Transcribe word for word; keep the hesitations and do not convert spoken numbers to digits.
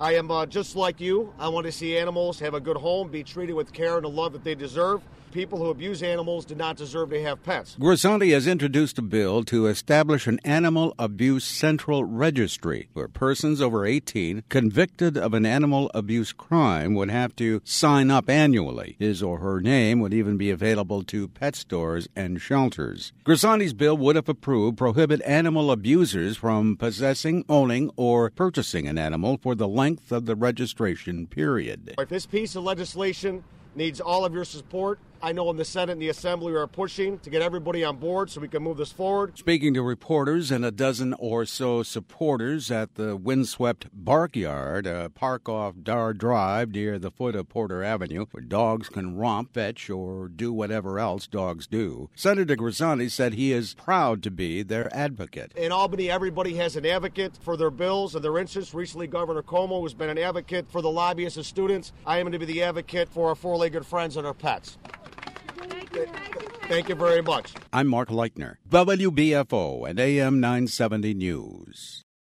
I am uh, just like you. I want to see animals have a good home, be treated with care and the love that they deserve. People who abuse animals do not deserve to have pets. Grisanti has introduced a bill to establish an animal abuse central registry where persons over eighteen convicted of an animal abuse crime would have to sign up annually. His or her name would even be available to pet stores and shelters. Grisanti's bill would, if approved, prohibit animal abusers from possessing, owning, or purchasing an animal for the length of the registration period. If this piece of legislation needs all of your support, I know in the Senate and the Assembly we are pushing to get everybody on board so we can move this forward. Speaking to reporters and a dozen or so supporters at the windswept Barkyard, a park off Dar Drive near the foot of Porter Avenue, where dogs can romp, fetch, or do whatever else dogs do, Senator Grisanti said he is proud to be their advocate. In Albany, everybody has an advocate for their bills and their interests. Recently, Governor Cuomo has been an advocate for the lobbyists and students. I am going to be the advocate for our four-legged friends and our pets. Thank you very much. I'm Mark Leichner, W B F O and A M nine seventy News.